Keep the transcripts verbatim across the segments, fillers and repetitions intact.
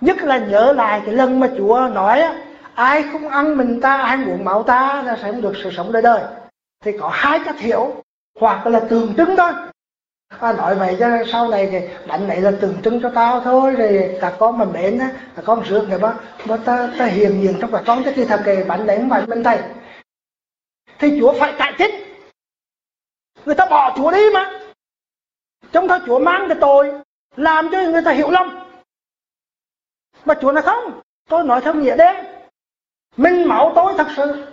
Nhất là nhớ lại cái lần mà Chúa nói á, ai không ăn mình ta, ai không uống máu ta là sẽ không được sự sống đời đời. Thì có hai cách hiểu, hoặc là tượng trưng thôi. À, nói vậy cho sau này cái bánh này là tượng trưng cho tao thôi, rồi các con mà mến á, các con rước người mà, mà ta, ta hiền diện trong các con, thì thật cái bánh đấy không phải bên thầy. Thì Chúa phải cải chính. Người ta bỏ Chúa đi mà. Trong đó Chúa mang cái tội làm cho người ta hiểu lầm. Mà Chúa nói không, tôi nói theo nghĩa đen, mình máu tôi thật sự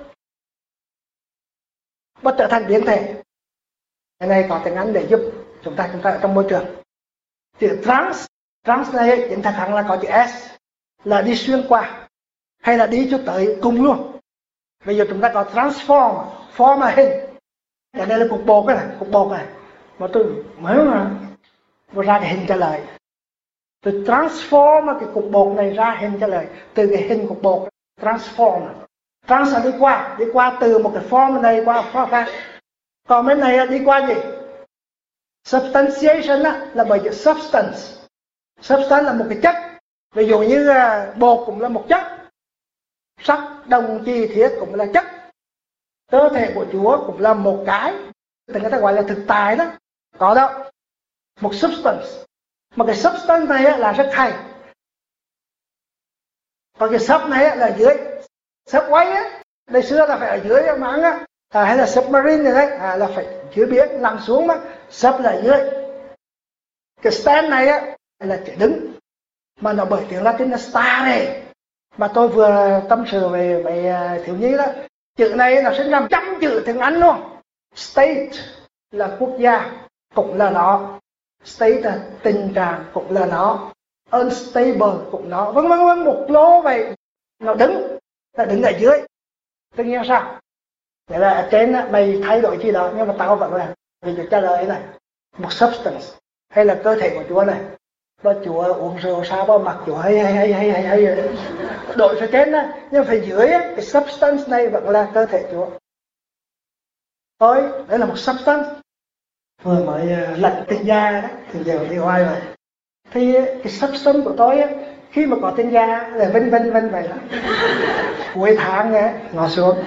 và trở thành biến thể. Cái này có tiếng Anh để giúp chúng ta chúng ta ở trong môi trường. Chữ trans, trans này chính thật hẳn là có chữ S, là đi xuyên qua hay là đi cho tới cùng luôn. Bây giờ chúng ta có transform, form là hình. Cái này là cục bột này, cục bột này. Mà tôi mới mà vừa ra cái hình trả lời. Tôi transform cái cục bột này ra hình trả lời. Từ cái hình cục bột, transform. Trans là đi qua, đi qua từ một cái form này qua form khác. Còn bên này đi qua gì? Substantiation là bởi chữ substance. Substance là một cái chất. Ví dụ như bột cũng là một chất, sắt, đồng, chi, thiết cũng là chất. Cơ thể của Chúa cũng là một cái, thì người ta gọi là thực tại đó. Có đâu, một substance. Mà cái substance này là rất hay. Còn cái sub này là dưới. Subway á, ngày xưa là phải ở dưới mà ăn á. À, hay là submarine này đấy, à, là phải dưới biển lặn xuống mà. Sub là dưới. Cái stand này á, là chữ đứng. Mà nó bởi tiếng Latin là stare. Mà tôi vừa tâm sự về, về thiếu nhi đó. Chữ này nó sinh ra trăm chữ tiếng Anh luôn. State là quốc gia, cũng là nó. State là tình trạng, cũng là nó. Unstable cũng nó. Vân vân vân, một lô vậy. Nó đứng, nó đứng ở dưới. Tất nhiên sao? Nghĩa là ở trên mày thay đổi gì đó, nhưng mà tao vẫn là. Vì Chúa trả lời này, một substance, hay là cơ thể của Chúa này. Đó Chúa uống rượu sao bao mặt Chúa hay hay hay hay hay hay đổi phía trên đó, nhưng phải dưới cái substance này vẫn là cơ thể Chúa. Tôi, đấy là một substance. Vừa mới lạnh tinh da đó, thì giờ đi hoài rồi. Thì cái substance của tôi á, khi mà có tinh da là vinh vinh vinh vậy đó. Cuối tháng ấy, ngồi xuống.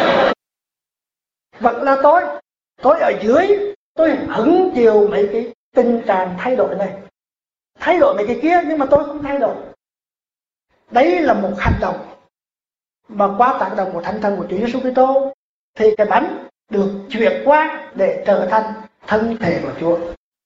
Vẫn là tôi. Tôi ở dưới, tôi hứng chịu mấy cái tình trạng thay đổi này. Thay đổi mấy cái kia nhưng mà tôi không thay đổi. Đấy là một hành động mà qua tác động của Thánh Thần của Chúa Giêsu Kitô thì cái bánh được chuyển qua để trở thành thân thể của Chúa.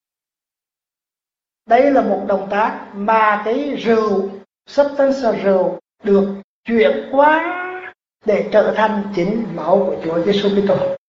Đây là một động tác mà cái rượu, substance rượu được chuyển qua để trở thành chính máu của Chúa Giêsu Kitô.